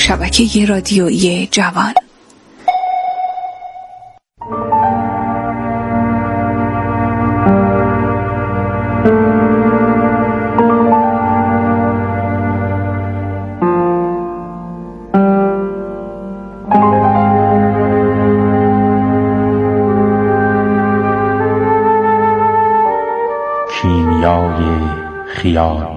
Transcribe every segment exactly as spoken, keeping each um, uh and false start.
شبکه رادیویی جوان. کیمیای خیال.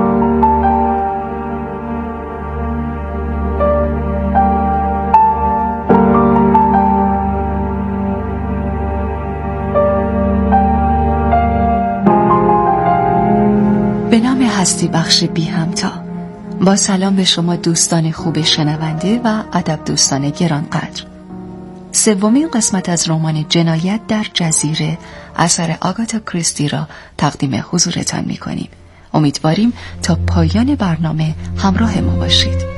به نام هستی بخش بی همتا. با سلام به شما دوستان خوب شنونده و ادب دوستان گرانقدر. سومین قسمت از رمان جنایت در جزیره اثر آگاتا کریستی را تقدیم حضورتان می کنیم. امیدواریم تا پایان برنامه همراه ما باشید.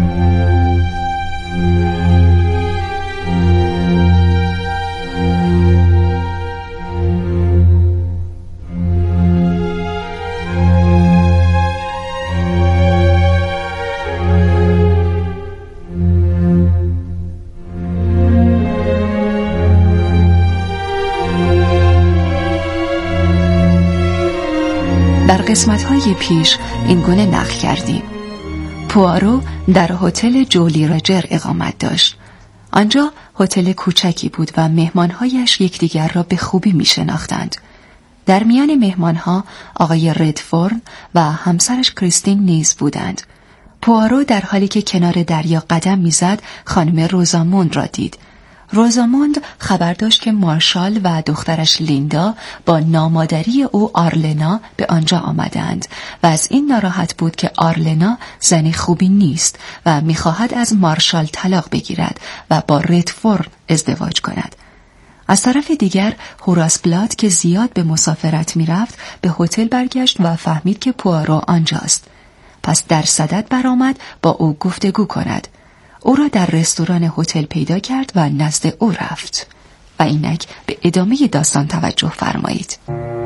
در قسمت‌های پیش این گونه نقل کردیم. پوآرو در هتل جولی راجر اقامت داشت. آنجا هتل کوچکی بود و مهمانهایش یکدیگر را به خوبی می‌شناختند. در میان مهمانها آقای ردفورن و همسرش کریستین نیز بودند. پوآرو در حالی که کنار دریا قدم می‌زد خانم روزاموند را دید. روزاموند خبر داشت که مارشال و دخترش لیندا با نامادری او آرلنا به آنجا آمدند و از این ناراحت بود که آرلنا زنی خوبی نیست و می‌خواهد از مارشال طلاق بگیرد و با ردفورن ازدواج کند. از طرف دیگر هوراس بلاد که زیاد به مسافرت می‌رفت به هتل برگشت و فهمید که پوآرو آنجاست. پس در صدد برآمد با او گفتگو کند. او را در رستوران هتل پیدا کرد و نزد او رفت. و اینک به ادامه داستان توجه فرمایید.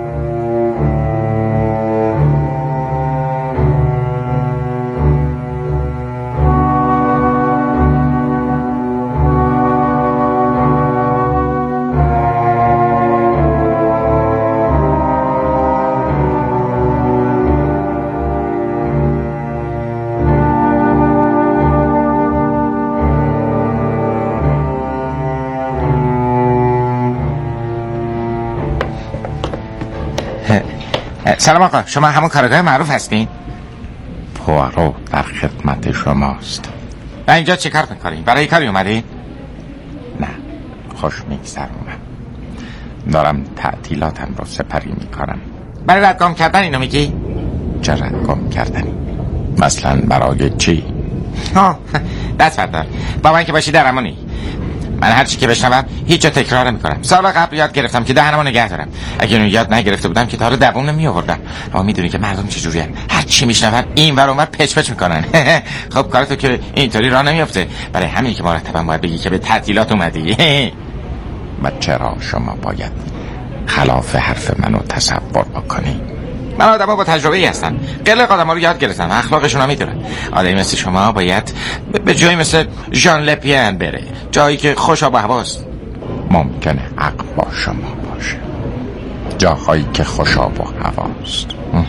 سلام آقا، شما همون کارگاه معروف هستین؟ پوآرو در خدمت شماست. و اینجا چه کار میکنین؟ برای کاری اومدین؟ نه، خوش میگذرونم. دارم تعطیلاتم رو سپری میکنم. برای ردگام کردن اینو میگی؟ چه ردگام کردنی؟ مثلا برای چی؟ ها دست بردار، با من که باشی درمونی. من هر چی که بشنوم هیچ جا تکرار نمی‌کنم. سال قبل یاد گرفتم که دهنمو نگه دارم. اگه اینو یاد نگرفته بودم که تا رو دووم نمی‌آوردم. اما میدونی که مردم چجوریان، هر چی میشنون این ور اون ور پچ پچ میکنن. خب کارتو که اینطوری راه نمیافته. برای همین که مرتبا باید بگی که به تعطیلات اومدی. و چرا شما باید خلاف حرف منو تصور بکنی؟ من آدم‌ها با تجربه‌ای هستم. قلق آدم‌ها رو یاد گرفتم، اخلاقشون رو میدونم. آدمی مثل شما باید به جایی مثل ژان لپین بره، جایی که خوش آب و هواست. ممکنه حق با شما باشه، جاهایی که خوش آب و هواست.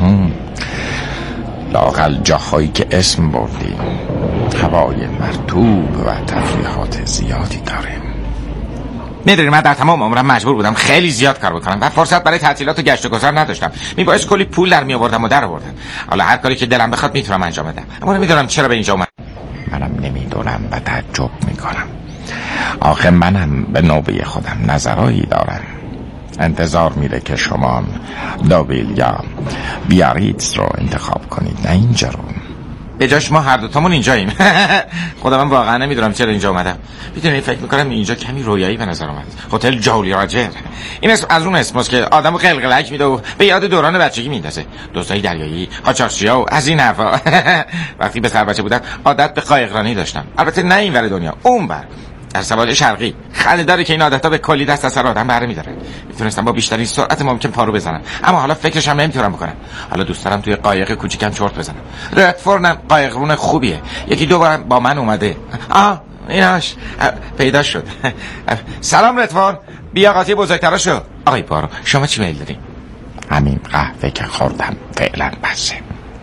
لااقل جاهایی که اسم بردیم هوای مرطوب و تفریحات زیادی داره. میدونی من در تمام عمرم مجبور بودم خیلی زیاد کار بکنم و فرصت برای تعطیلات و گشت و گذار نداشتم. میبایست کلی پول در میآوردم و در آوردم. حالا هر کاری که دلم بخواد میتونم انجام بدم، اما نمیدونم چرا به اینجا اومدم. منم نمیدونم و تعجب میکنم. آخه منم به نوبه خودم نظرایی دارم. انتظار میره که شما دوبیل یا بیاریتز رو انتخاب کنید، نه اینجا رو. به جاش ما هر دوتامون اینجاییم. خدا من واقعا نمیدونم چرا اینجا اومدم. میدونی فکر میکنم اینجا کمی رویایی به نظر اومد. هتل جولی راجر. این اسم از اون اسماست که آدمو قلقلک میده و به یاد دوران بچگی میندازه. دزدای دریایی، قاچاقچیا و از این حرفا. وقتی به سر بچه بودم عادت به قایقرانی داشتم. البته نه این ور دنیا، اون ور. در سواحل شرقی. خنده داره که این عادت‌ها به کلی دست از سر آدم بره می‌داره. میتونستم با بیشترین سرعت ممکن پارو بزنم، اما حالا فکرش هم نمیتونم بکنم. حالا دوست دارم توی قایق کوچیکم چرت بزنم. ردفورن قایقرون خوبیه، یکی دو بارم با من اومده. آه ایناش پیدا شد. سلام ردفورن، بیا قاطی بزرگتراشو. آقای پارو شما چی میل دارین؟ همین قهوه که خوردم فعلا بسه.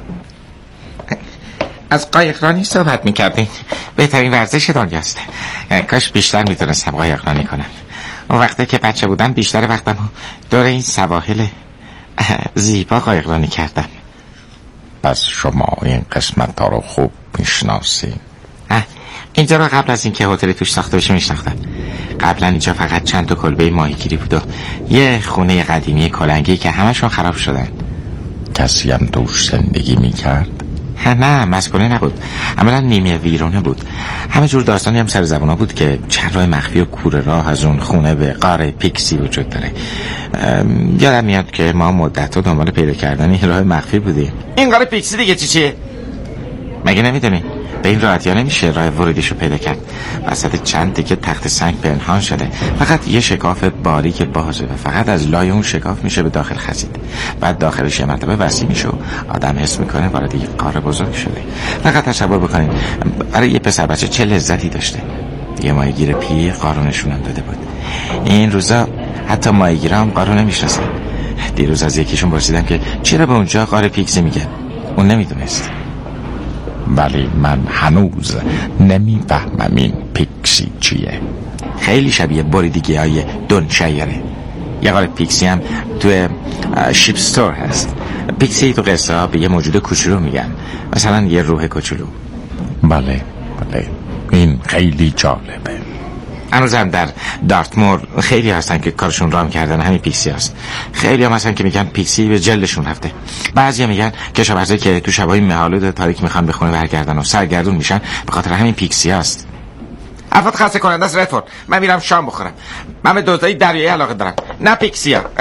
از قایقرانی صحبت میکردین، بهترین ورزش دنیاست. کاش بیشتر میتونستم قایقرانی کنم. اون وقتی که بچه بودم بیشتر وقتم دور این سواحل زیبا قایقرانی کردم. پس شما این قسمت ها رو خوب میشناسین؟ اینجا رو قبل از اینکه هتل توش ساخته بشه میشناختم. قبلا اینجا فقط چند تا کلبه ماهیگیری بود و یه خونه قدیمی کلنگی که همشون خراب شدن. کسی هم توش زندگی میکرد؟ نه مسکونه نبود، عملا نیمه ویرونه بود. همه جور داستانی هم سر زبونا بود که چند راه مخفی و کوره راه از اون خونه به غار پیکسی وجود داره. یادم میاد که ما مدت دنبال پیدا کردن این راه مخفی بودیم. این غار پیکسی دیگه چی چیه؟ مگه نمیدونی؟ به این راحتی ها نمیشه راه ورودیشو پیدا کرد. وسط چند تیکه تخت سنگ پنهان شده، فقط یه شکاف باریک بازه و فقط از لای اون شکاف میشه به داخل خزید. بعد داخلش یه مرتبه وسیع میشه و آدم حس میکنه وارد یه غار بزرگ شده. فقط تصور بکنید برای یه پسر بچه چه لذتی داشته. یه ماهیگیر پیر غارو نشونم داده بود. این روزا حتی ماهیگیرا هم غارو نمیشناسن. دیروز از یکیشون پرسیدم که چرا به اونجا غار پیکسی میگن. اون نمیدونست. ولی من هنوز نمیفهمم این پیکسی چیه. خیلی شبیه بریدگی های دونشایره. یه غار پیکسی هم توی شیپ ستور هست. پیکسی تو قصه ها به یه موجود کوچولو میگن، مثلا یه روح کوچولو. بله بله این خیلی جالبه. هنوز هم در دارتمور خیلی هستن که کارشون رام کردن همین پیکسی هست. خیلی هم هستن که میگن پیکسی به جلدشون رفته. بعضی هم میگن کشاورزی که تو شبای مهالود تاریک میخوان به خونه برگردن و سرگردون میشن به خاطر همین پیکسی هست. افات خسته کننده است ردفورد. من میرم شام بخورم. من به دزدای دریایی علاقه دارم، نه پیکسی ها.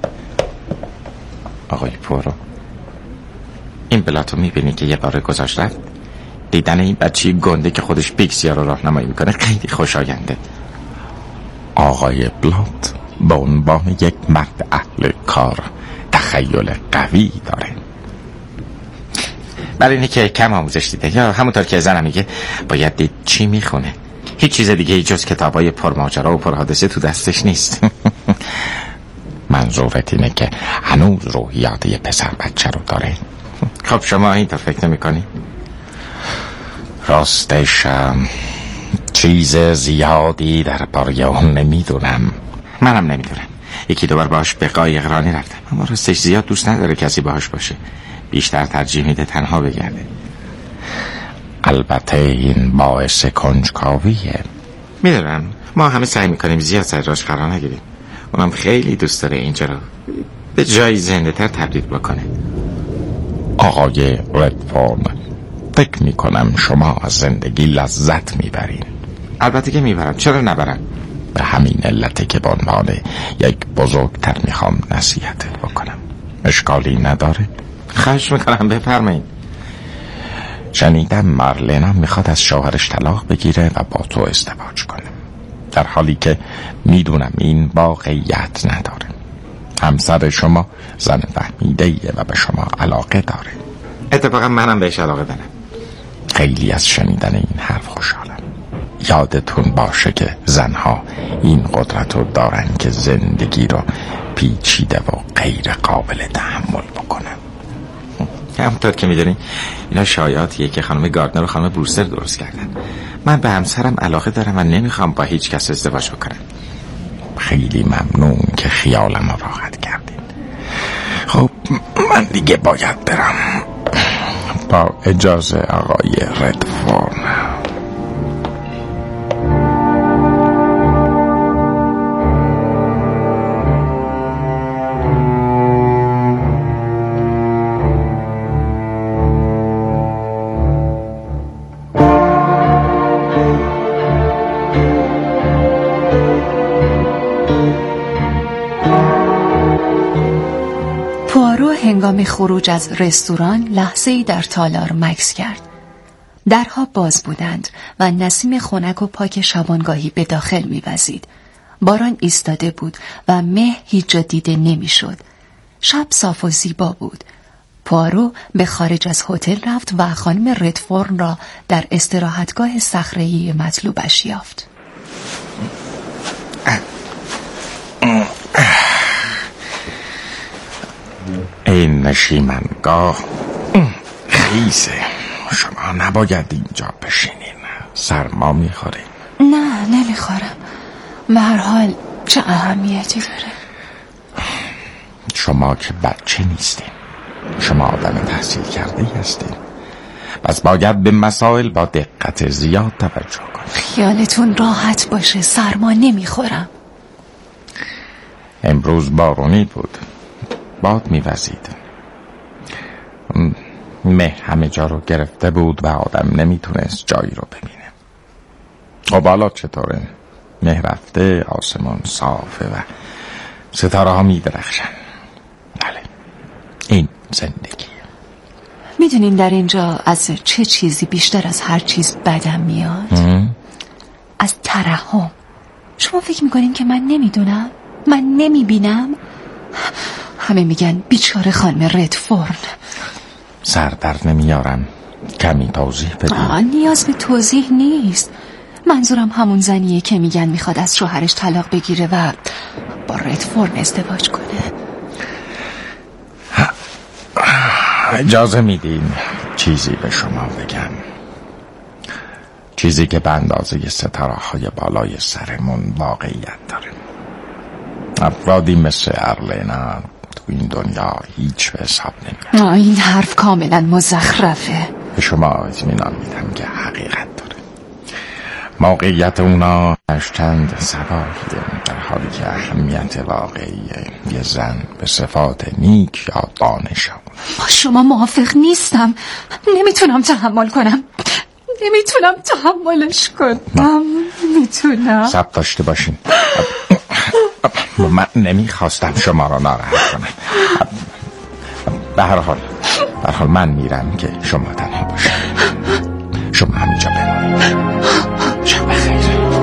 آقای پورو، این بلاتو میبینی که یه بار گذاشت رفت؟ دیدن این بچه گنده که خودش پیکسی ها رو راهنمایی میکنه خیلی خوشاینده. آقای بلات به عنوان یک مرد اهل کار تخیل قوی داره. برای اینه که کم آموزش دیده، یا همونطور که زنم میگه باید دید چی میخونه. هیچ چیز دیگه جز کتابای پرماجرا و پرحادثه تو دستش نیست. منظورت اینه که هنوز روحیات یه پسر بچه رو داره؟ خب شما اینطور فکر نمی‌کنی؟ راستش چیز زیادی در باره اون نمیدونم. منم نمیدونم. یکی دوبار باش به قایقرانی رفتم، اما راستش زیاد دوست نداره کسی باهاش باشه. بیشتر ترجیح میده تنها بگرده. البته این باعث کنجکاویه. میدونم ما همه سعی میکنیم زیاد سر راش قرار نگیریم. اونم خیلی دوست داره اینجا رو به جایی زنده تر تبدیل بکنه. آقای ردفورن، فکر میکنم شما از زندگی لذت میبرین. البته که میبرم، چرا نبرم؟ به همین علته که به عنوان یک بزرگتر میخوام نصیحتت بکنم. اشکالی نداره؟ خواهش میکنم بفرمایید. شنیدم مارلنا میخواد از شوهرش طلاق بگیره و با تو ازدواج کنه، در حالی که میدونم این واقعیت نداره. همسر شما زن فهمیده‌ایه و به شما علاقه داره. اتفاقا منم بهش علاقه دارم. خیلی از شنیدن این حرف خوشحالم. یادتون باشه که زنها این قدرت رو دارن که زندگی رو پیچیده و غیر قابل تحمل بکنن. همونطور که میدونی اینا شایعاتیه که خانم گاردنر و خانم بروستر درست کردن. من به همسرم علاقه دارم و نمیخوام با هیچ کس ازدواج بکنم. خیلی ممنون که خیالم رو راحت کردین. خب من دیگه باید برم. با اجازه آقای ردفورن. هنگام خروج از رستوران لحظه‌ای در تالار مکث کرد. درها باز بودند و نسیم خنک و پاک شبانگاهی به داخل می‌وزید. باران ایستاده بود و مه هیچ جا دیده نمی‌شد. شب صاف و زیبا بود. پوارو به خارج از هتل رفت و خانم ردفورن را در استراحتگاه صخره‌ای مطلوبش یافت. این نشیمنگاه خیسه. شما نباید اینجا بشینین، سرما میخورین. نه نمیخورم. به هر حال چه اهمیتی داره؟ شما که بچه نیستین، شما آدم تحصیل کرده هستین، پس باید به مسائل با دقت زیاد توجه کنید. خیالتون راحت باشه، سرما نمیخورم. امروز بارونی بود، باد میوزید، مه همه جا رو گرفته بود و آدم نمیتونست جایی رو ببینه. و بالا چطوره؟ مه رفته، آسمان صافه و ستاره ها میدرخشن. بله، این زندگی. میدونین در اینجا از چه چیزی بیشتر از هر چیز بدم میاد؟ از ترحم. شما فکر میکنین که من نمیدونم؟ من نمیبینم؟ همه میگن بیچاره خانم ردفورن. سر در نمیارم، کمی توضیح بدید. نیاز به توضیح نیست. منظورم همون زنیه که میگن میخواد از شوهرش طلاق بگیره و با ردفورن ازدواج کنه. اجازه میدین چیزی به شما بگم، چیزی که به اندازه ستاره های بالای سرمون واقعیت داره. افرادی مثل ارلینا تو این دنیا هیچ به حساب نمیاد. این حرف کاملا مزخرفه. به شما اطمینان میدم که حقیقت داره. موقعیت اونا از چند سواحیه، در حالی که اهمیت واقعی یه زن به صفات نیک یا دانش ها. با شما موافق نیستم. نمیتونم تحمل کنم، نمیتونم تحملش کنم. نمیتونم. صبر داشته باشین. من نمیخواستم شما را ناراحت کنم. به هر حال به هر حال من میرم که شما تنها باشید. شما همینجا بمانید. شب بخیر.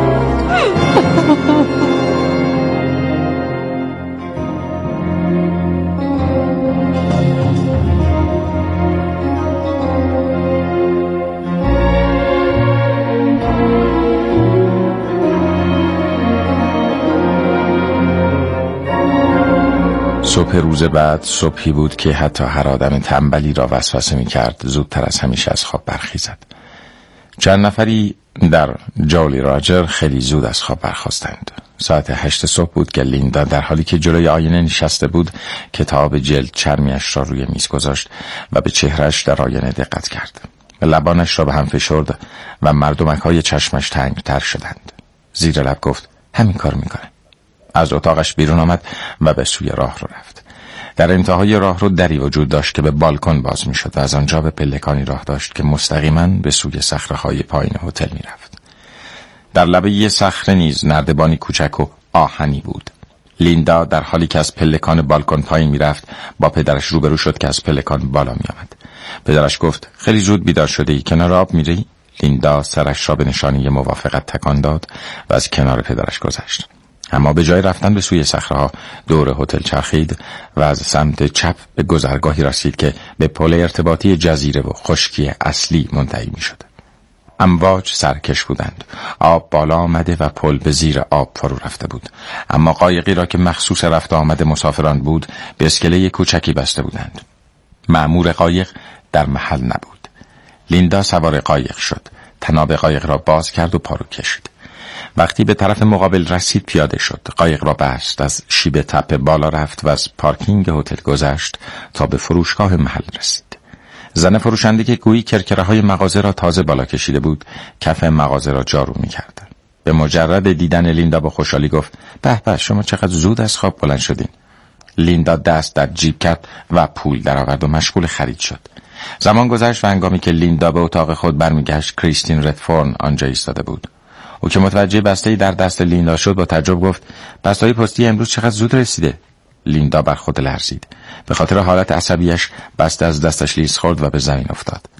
صبح روز بعد صبحی بود که حتی هر آدم تنبلی را وسوسه می کرد زودتر از همیشه از خواب برخیزد. چند نفری در جولی راجر خیلی زود از خواب برخاستند. ساعت هشت صبح بود که لیندا در حالی که جلوی آینه نشسته بود کتاب جلد چرمیش را روی میز گذاشت و به چهرش در آینه دقت کرد. لبانش را به هم فشرد و مردمک های چشمش تنگ تر شدند. زیر لب گفت همین کار میکنه. از اتاقش بیرون آمد و به سوی راه رو رفت. در انتهای راه رو دری وجود داشت که به بالکن باز می شد و از آنجا به پلکانی راه داشت که مستقیما به سوی صخره‌های پایین هتل می رفت. در لبه یه صخره نیز نردبانی کوچک و آهنی بود. لیندا در حالی که از پلکان بالکن پایین می رفت با پدرش روبرو شد که از پلکان بالا می آمد. پدرش گفت خیلی زود بیدار شده ای، کنار آب می ری؟ لیندا سرش را به نشانی موافقت تکان داد و از کنار پدرش گذشت. اما به جای رفتن به سوی صخره‌ها دور هتل چرخید و از سمت چپ به گذرگاهی رسید که به پل ارتباطی جزیره و خشکی اصلی منتهی می‌شد. امواج سرکش بودند. آب بالا آمده و پل به زیر آب فرو رفته بود. اما قایقی را که مخصوص رفت آمد مسافران بود به اسکله کوچکی بسته بودند. مأمور قایق در محل نبود. لیندا سوار قایق شد. تناب قایق را باز کرد و پارو کشید. وقتی به طرف مقابل رسید پیاده شد. قایق را بست، از شیب تپه بالا رفت و از پارکینگ هتل گذشت تا به فروشگاه محل رسید. زن فروشنده که گویی کرکره های مغازه را تازه بالا کشیده بود کف مغازه را جارو می کرد. به مجرد دیدن لیندا با خوشحالی گفت به به شما چقدر زود از خواب بلند شدین. لیندا دست در جیب کرد و پول درآورد و مشغول خرید شد. زمان گذشت و هنگامی که لیندا به اتاق خود برمیگشت کریستین ردفورن آنجا ایستاده بود. او که متوجه بسته‌ای در دست لیندا شد با تعجب گفت بسته‌های پستی امروز چقدر زود رسیده. لیندا بر خود لرزید. به خاطر حالت عصبیش بسته از دستش لیز خورد و به زمین افتاد.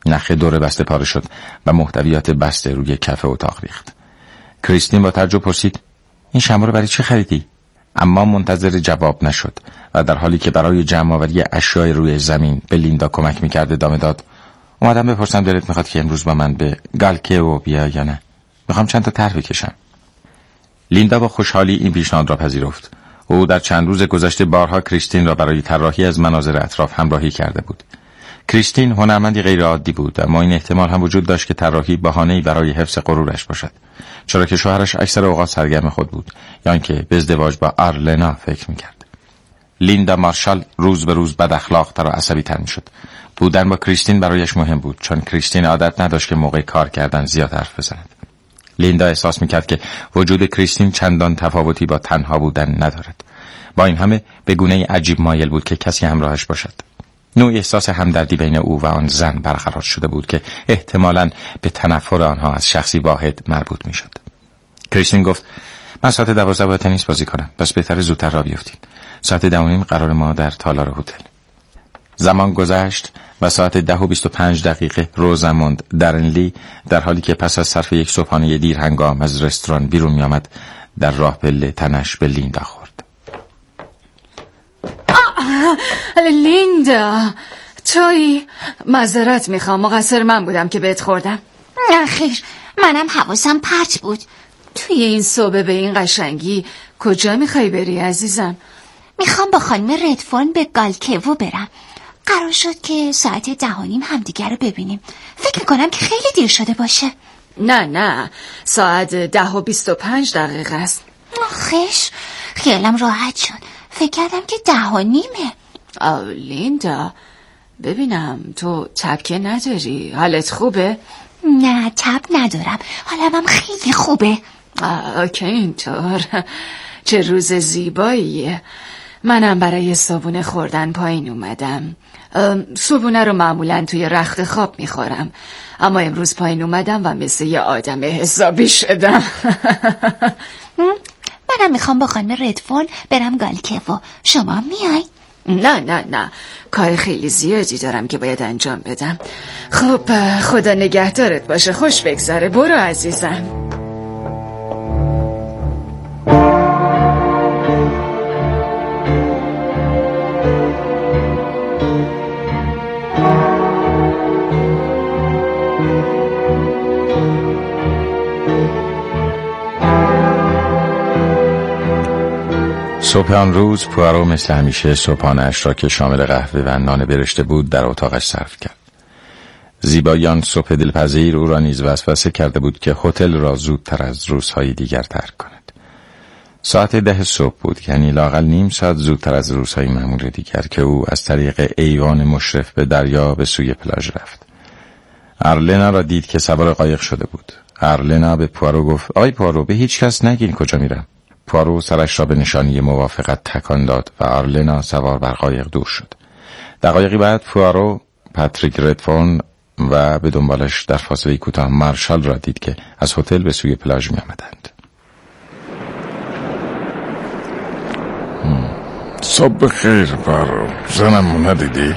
نخ دور بسته پاره شد و محتویات بسته روی کف اتاق ریخت. کریستین با تعجب پرسید: این شمع رو برای چه خریدی؟ اما منتظر جواب نشد و در حالی که برای جمع آوری اشیاء روی زمین به لیندا کمک می‌کرد ادامه داد: اومدم بپرسم دلت میخواد که امروز با من به گالکیو بیا یا نه؟ میخوام چند تا طرح بکشم. لیندا با خوشحالی این پیشنهاد را پذیرفت. او در چند روز گذشته بارها کریستین را برای طراحی از مناظر اطراف همراهی کرده بود. کریستین هنرمندی غیر عادی بود، اما این احتمال هم وجود داشت که طراحی بهانه‌ای برای حفظ غرورش باشد، چرا که شوهرش اکثر اوقات سرگرم خود بود یا اینکه به ازدواج با آرلنا فکر می‌کرد. لیندا مارشال روز به روز بد اخلاق‌تر و عصبی‌تر می‌شد. بودن با کریستین برایش مهم بود، چون کریستین عادت نداشت که موقع کار کردن زیاد حرف بزند. لیندا احساس می‌کرد که وجود کریستین چندان تفاوتی با تنها بودن ندارد. با این همه به گونه‌ای عجیب مایل بود که کسی همراهش باشد. نوع احساس همدردی بین او و آن زن برقرار شده بود که احتمالاً به تنفر آنها از شخصی واحد مربوط می‌شد. کریستین گفت: من ساعت دوازده باید تنیس بازی کنم، پس بهتره زودتر راه بیفتیم. ساعت ده و نیم قرار ما در تالار هتل. زمان گذشت و ساعت ده و بیست و پنج دقیقه روزموند درنلی در حالی که پس از صرف یک صبحانه دیر هنگام از رستوران بیرون می آمد در راه پله تنش به لیندا خورد. لیندا توی؟ معذرت میخوام، مقصر من بودم که بهت خوردم. نه خیر، منم حواسم پرت بود. توی این صبح به این قشنگی کجا میخوای بری عزیزم؟ میخوام با خانم ردفورن به گالکیو برم. قرار شد که ساعت ده و نیم همدیگر رو ببینیم. فکر میکنم که خیلی دیر شده باشه. نه نه، ساعت ده و بیست و پنج دقیقه است. آخش، خیالم راحت شد. فکر کردم که ده و نیمه. آه لیندا، ببینم تو تب که نداری؟ حالت خوبه؟ نه تب ندارم، حالم خیلی خوبه. آه که اینطور. چه روز زیباییه. منم برای صبحونه خوردن پایین اومدم. صبحونه رو معمولا توی رخت خواب میخورم، اما امروز پایین اومدم و مثل یه آدم حسابی شدم. منم میخوام با خانم ردفورن برم گالکیو. شما میای؟ نه نه نه، کار خیلی زیادی دارم که باید انجام بدم. خب خدا نگهدارت باشه، خوش بگذره. برو عزیزم. صبح آن روز پوارو مثل همیشه صبحانه‌اش را که شامل قهوه و نان برشته بود در اتاقش صرف کرد. زیبایی آن صبح دلپذیر او را نیز وسوسه کرده بود که هتل را زودتر از روزهای دیگر ترک کند. ساعت ده صبح بود، یعنی لااقل نیم ساعت زودتر از روزهای معمول دیگر که او از طریق ایوان مشرف به دریا به سوی پلاژ رفت. آرلنا را دید که سوار قایق شده بود. آرلنا به پوارو گفت: آی پوارو، به هیچ کس نگین کجا میرم. پوارو سرش را به نشانی موافقت تکان داد و آرلنا سوار بر قایق دور شد. دقایقی بعد پوارو پاتریک ردفورن و به دنبالش در فاصله کوتاه مارشال را دید که از هتل به سوی پلاژ می آمدند. صبح خیر پوارو، زنمو ندیدی؟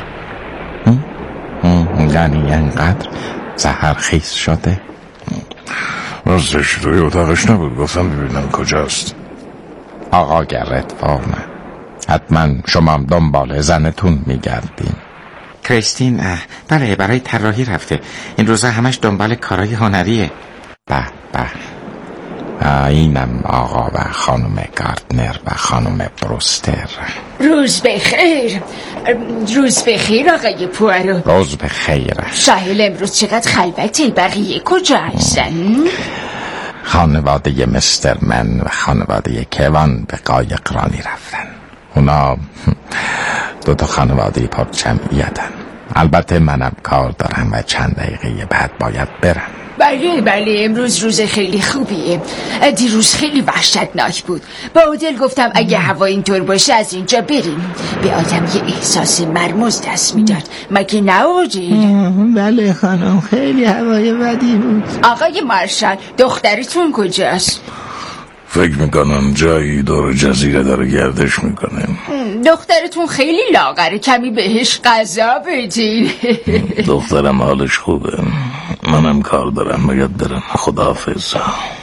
یعنی انقدر سحر خیز شده؟ راستش روی اتاقش نبود، گفتم ببینم کجاست. آقا ردفورن، حتما شما دنبال زنتون میگردین. کریستین بله، برای طراحی رفته. این روزا همش دنبال کارهای هنریه. به به، اینم آقا و خانم گاردنر و خانم بروستر. روز بخیر. روز بخیر آقای پوارو. روز بخیر. شاهل امروز چقدر خلوته، بقیه کجا هستن؟ خانواده مستر من و خانواده کوان به قایق رانی رفتن. اونا دو تا خانواده پر جمعیتن. البته منم کار دارم و چند دقیقه بعد باید برم. بله بله، امروز روز خیلی خوبیه. دیروز خیلی وحشتناک بود. با اودل گفتم اگه هوا اینطور باشه از اینجا بریم. به آدم یه احساس مرموز دست میداد، مگه نه اودل؟ بله خانم، خیلی هوای بدی بود. آقای مارشال، دخترتون کجاست؟ فکر میکنن جایی دور جزیره داره گردش میکنه. دخترتون خیلی لاغره، کمی بهش غذا بدین. دخترم حالش خوبه، منم کار دارم باید برم. خداحافظ.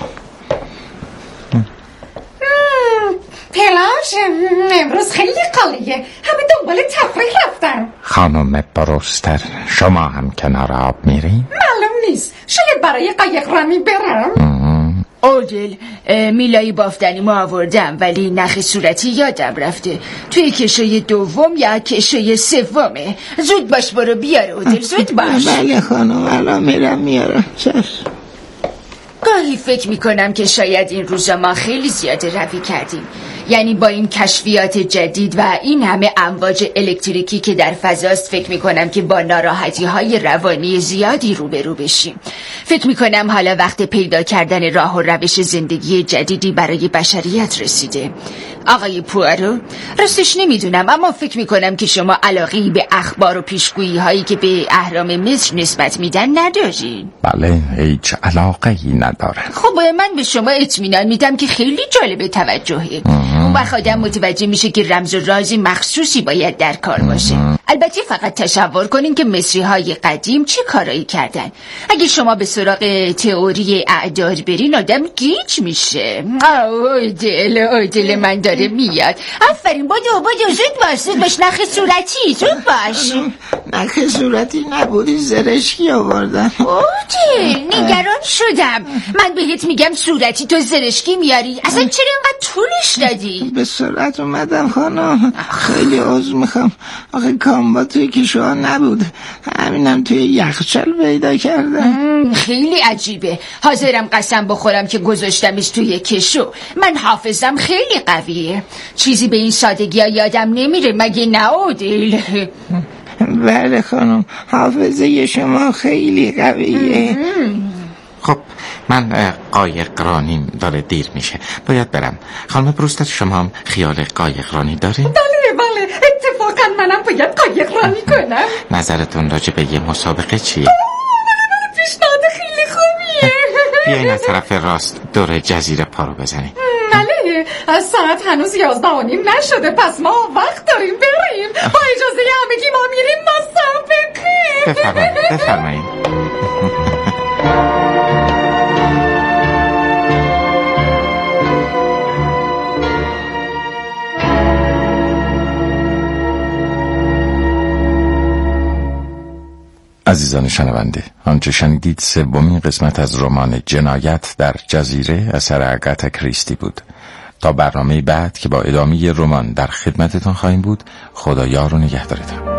پلاش امروز خیلی قالیه، همه دنبال تفریح رفتن. خانم بروستر، شما هم کنار آب میرین؟ معلوم نیست، شاید برای قایق رانی برم. اوجل میلایی بافتنی ما آوردم ولی نخ صورتی یادم رفته، توی کشوی دوم یا کشوی سومه. زود باش برو بیار اوجل، زود باش. بله خانم، الان میرم میارم. چشم. گاهی فکر میکنم که شاید این روزا ما خیلی زیاده روی کردیم، یعنی با این کشفیات جدید و این همه امواج الکتریکی که در فضاست فکر میکنم که با ناراحتی های روانی زیادی روبرو بشیم. فکر میکنم حالا وقت پیدا کردن راه و روش زندگی جدیدی برای بشریت رسیده. آقای پوارو، راستش نمیدونم اما فکر میکنم که شما علاقه‌ای به اخبار و پیشگویی هایی که به اهرام مصر نسبت میدن ندارین. بله، هیچ علاقه‌ای ندارم. خب من به شما اطمینان میدم که خیلی جالب توجهه. اون وقت آدم متوجه میشه که رمز و راز مخصوصی باید در کار باشه. البته فقط تصور کنین که مصری های قدیم چه کارایی کردن. اگه شما به سراغ تئوری اعداد برین آدم گیج میشه. اوه دل اوه دل من داره میاد. آفرین، بدو بدو، زود باش زود باش. نخ صورتی، زود باش. نخ صورتی نبودی، زرشکی آوردن. اوه دل، نگران شدم. من بهت میگم صورتی، تو زرشکی میاری؟ اصلا چرا اینقدر طولش دادی؟ به سرعت اومدم خانم، خیلی عذر میخوام. آخه کامبا توی کشوها نبود، همینم توی یخچال پیدا کردم. خیلی عجیبه. حاضرم قسم بخورم که گذاشتمش توی کشو. من حافظم خیلی قویه، چیزی به این سادگی ها یادم نمیره، مگه نه عادل؟ بله خانم، حافظه شما خیلی قویه. خب من قایق رانیم داره دیر میشه، باید برم. خانم بروستر، شما هم خیال قایق رانی دارین؟ بله بله، اتفاقا منم باید قایق رانی کنم. نظرتون راجع به یه مسابقه چیه؟ پیشنهاد خیلی خوبیه. بیاین از طرف راست دور جزیره پارو بزنیم. بله، از ساعت هنوز یازده و نیم نشده، پس ما وقت داریم بریم. با اجازه همگی ما میریم مسابقه. بفرمایید بفرمایید. عزیزان شنونده، آنچه شنیدید سومین قسمت از رمان جنایت در جزیره اثر آگاتا کریستی بود. تا برنامه بعد که با ادامه رمان در خدمتتان خواهیم بود، خدا یار و نگهدارتان.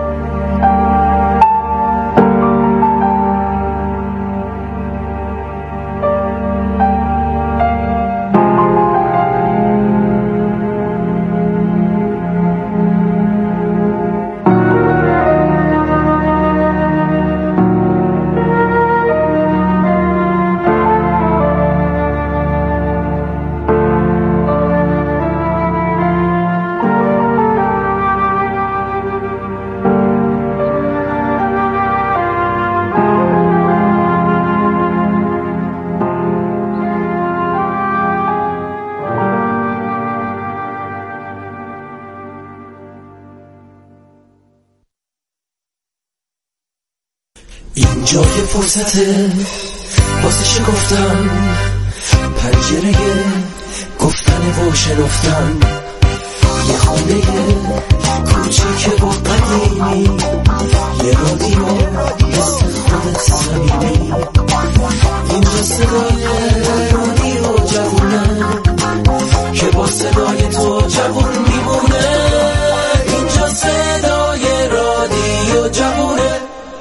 اینجا یه فرصته واسه شکفتن، پنجره گفتن و شنفتن، یه خونه کوچیک و قدیمی، یه رادیو مثل خودت صمیمی. اینجا صدای رادیو جوونه که با صدای تو جوون میمونه. اینجا صدای رادیو جوونه.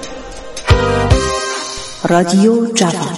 رادیو جوان.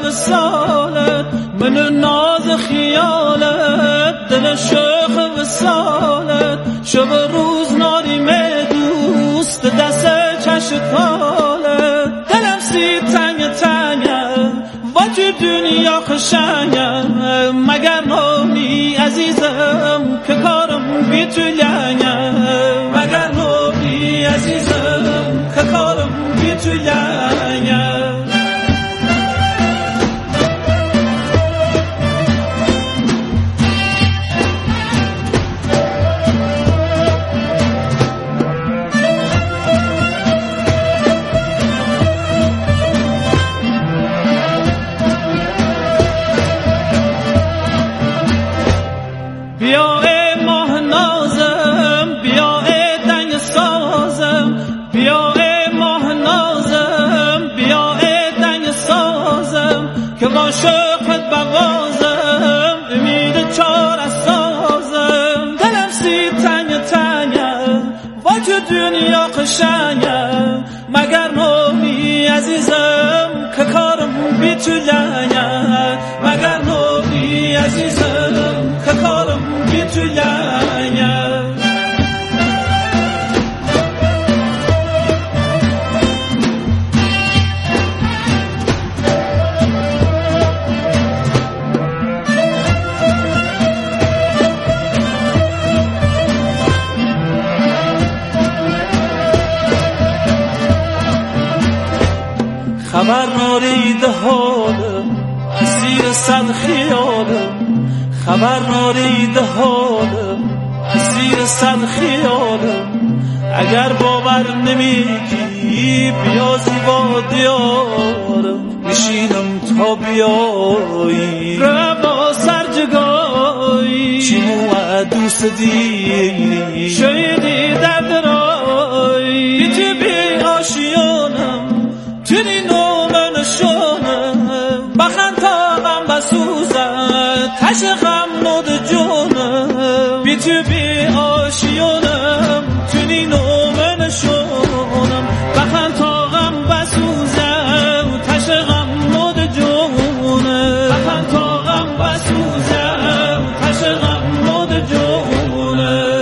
وصالت من ناز خیالت دل شوق وصالت شب روز ناریمه دوست دست چشکالت دلم سی تنگ تنگه و تو دنیا خشنگه مگر نامی عزیزم که کارم بی تو لنگه مگر نامی عزیزم که کارم بی تو لنگه که عاشقت بغازم امید چار از سازم دلم سی تنگ تنگه و تو دنیا قشنگه مگر نامی عزیزم که کارم بی تو لنگه مگر نامی عزیزم که کارم بی تو لنگه خبر نارید حالم اسیر صد خیالم خبر نارید حالم اسیر صد خیالم اگر باور نمیگی بیا زیبا دیارم نشینم تا بیایی روا سرجگایی چینو دوست دی شایدی در درایی بی تو بی آشیانم تونی نومه نشانه بخن تا غم بسوزه تش غم نود جانه بی تو بی آشیانم تونی نومه نشانم بخن تا غم بسوزه تش غم نود جانه بخن تا غم بسوزه تش غم نود جانه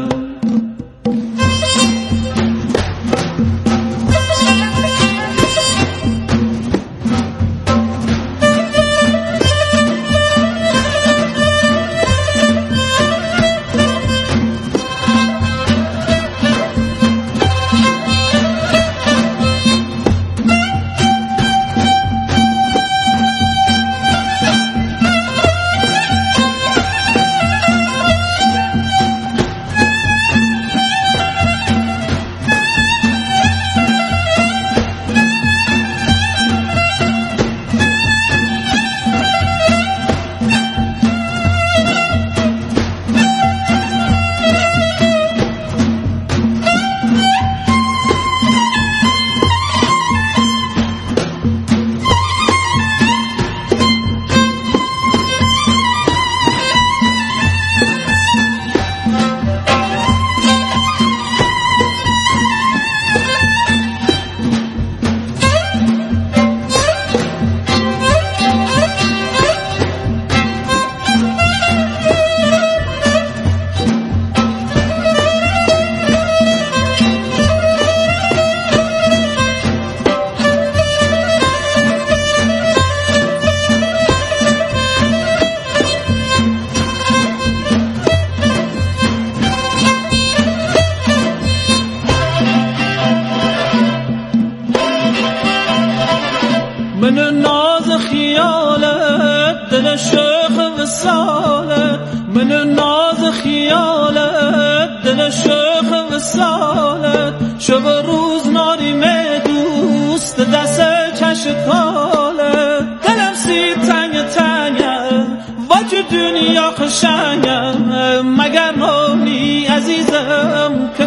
من ناز خیالت دل شوق وصالت من ناز خیالت دل شوق وصالت شب روز ناریمه دوست دست چشکالت دلم سی تنگ تنگه و تو دنیا قشنگه مگر نامی عزیزم که